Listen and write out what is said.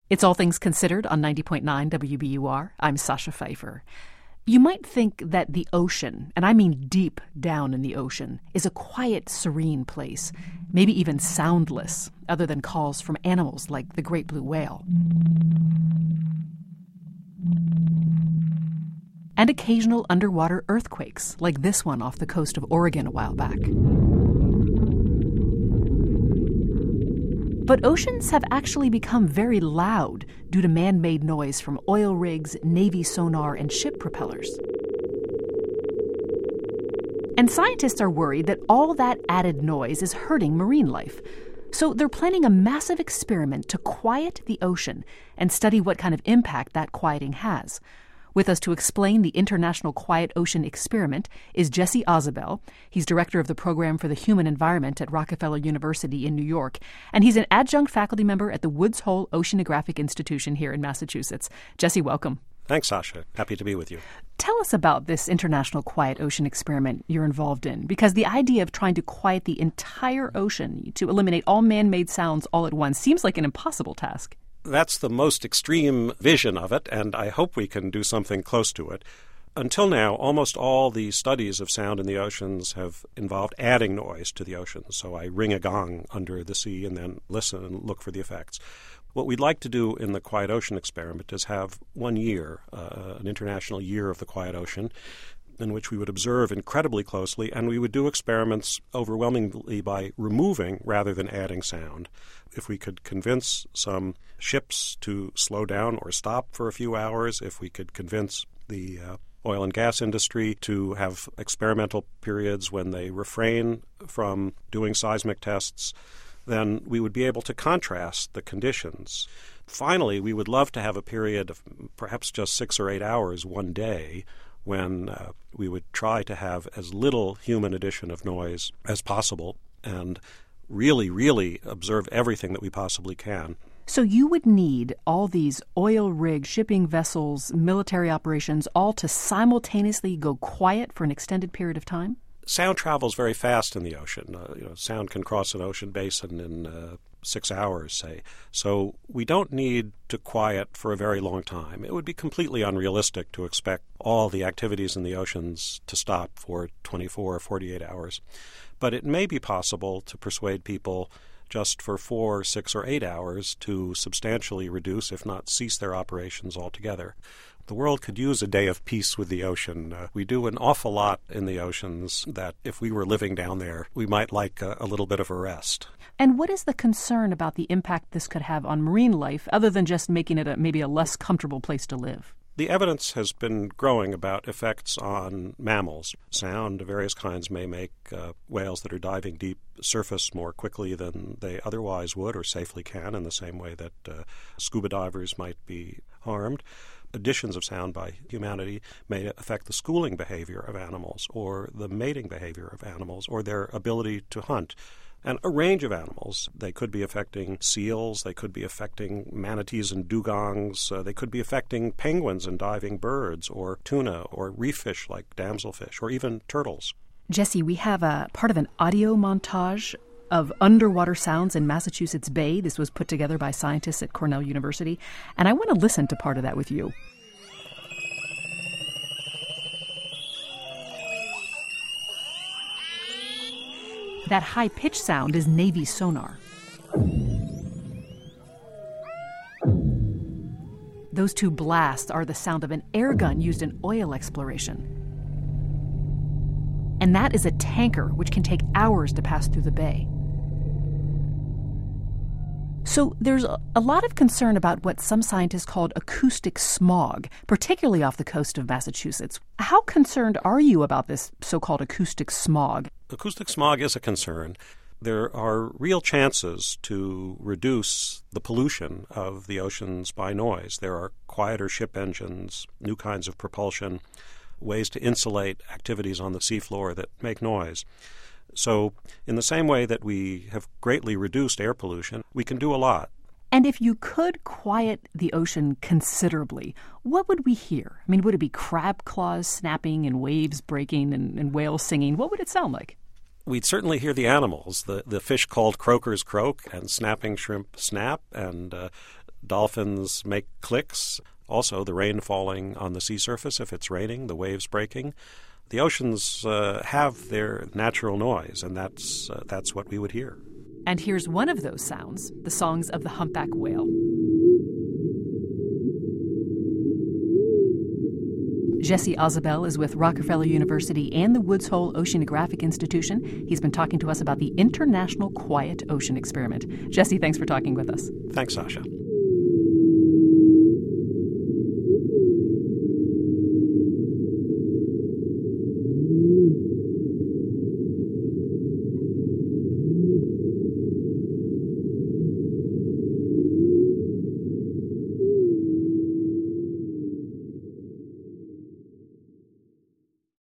It's All Things Considered on 90.9 WBUR. I'm Sasha Pfeiffer. You might think that the ocean, and I mean deep down in the ocean, is a quiet, serene place, maybe even soundless, other than calls from animals like the great blue whale. And occasional underwater earthquakes, like this one off the coast of Oregon a while back. But oceans have actually become very loud due to man-made noise from oil rigs, Navy sonar, and ship propellers. And scientists are worried that all that added noise is hurting marine life. So they're planning a massive experiment to quiet the ocean and study what kind of impact that quieting has. With us to explain the International Quiet Ocean Experiment is Jesse Ausubel. He's director of the Program for the Human Environment at Rockefeller University in New York, and he's an adjunct faculty member at the Woods Hole Oceanographic Institution here in Massachusetts. Jesse, welcome. Thanks, Sasha. Happy to be with you. Tell us about this International Quiet Ocean Experiment you're involved in, because the idea of trying to quiet the entire ocean to eliminate all man-made sounds all at once seems like an impossible task. That's the most extreme vision of it, and I hope we can do something close to it. Until now, almost all the studies of sound in the oceans have involved adding noise to the oceans. So I ring a gong under the sea and then listen and look for the effects. What we'd like to do in the Quiet Ocean Experiment is have 1 year, an international year of the quiet ocean, in which we would observe incredibly closely, and we would do experiments overwhelmingly by removing rather than adding sound. If we could convince some ships to slow down or stop for a few hours, if we could convince the oil and gas industry to have experimental periods when they refrain from doing seismic tests, then we would be able to contrast the conditions. Finally, we would love to have a period of perhaps just 6 or 8 hours one day when we would try to have as little human addition of noise as possible and really observe everything that we possibly can. So you would need all these oil rigs, shipping vessels, military operations, all to simultaneously go quiet for an extended period of time? Sound travels very fast in the ocean. Sound can cross an ocean basin in 6 hours, say. So we don't need to quiet for a very long time. It would be completely unrealistic to expect all the activities in the oceans to stop for 24 or 48 hours. But it may be possible to persuade people just for 4, 6, or 8 hours to substantially reduce, if not cease their operations altogether. The world could use a day of peace with the ocean. We do an awful lot in the oceans that if we were living down there, we might like a little bit of a rest. And what is the concern about the impact this could have on marine life, other than just making it maybe a less comfortable place to live? The evidence has been growing about effects on mammals. Sound of various kinds may make whales that are diving deep surface more quickly than they otherwise would or safely can, in the same way that scuba divers might be harmed. Additions of sound by humanity may affect the schooling behavior of animals or the mating behavior of animals or their ability to hunt. And a range of animals. They could be affecting seals, they could be affecting manatees and dugongs, they could be affecting penguins and diving birds, or tuna, or reef fish like damselfish, or even turtles. Jesse, we have a part of an audio montage of underwater sounds in Massachusetts Bay. This was put together by scientists at Cornell University, and I want to listen to part of that with you. That high-pitched sound is Navy sonar. Those two blasts are the sound of an air gun used in oil exploration. And that is a tanker, which can take hours to pass through the bay. So there's a lot of concern about what some scientists called acoustic smog, particularly off the coast of Massachusetts. How concerned are you about this so-called acoustic smog? Acoustic smog is a concern. There are real chances to reduce the pollution of the oceans by noise. There are quieter ship engines, new kinds of propulsion, ways to insulate activities on the seafloor that make noise. So in the same way that we have greatly reduced air pollution, we can do a lot. And if you could quiet the ocean considerably, what would we hear? I mean, would it be crab claws snapping and waves breaking and whales singing? What would it sound like? We'd certainly hear the animals. The fish called croakers croak and snapping shrimp snap, and Dolphins make clicks. Also, the rain falling on the sea surface if it's raining, the waves breaking. The oceans have their natural noise, and that's what we would hear. And here's one of those sounds, the songs of the humpback whale. Jesse Ausubel is with Rockefeller University and the Woods Hole Oceanographic Institution. He's been talking to us about the International Quiet Ocean Experiment. Jesse, thanks for talking with us. Thanks, Sasha.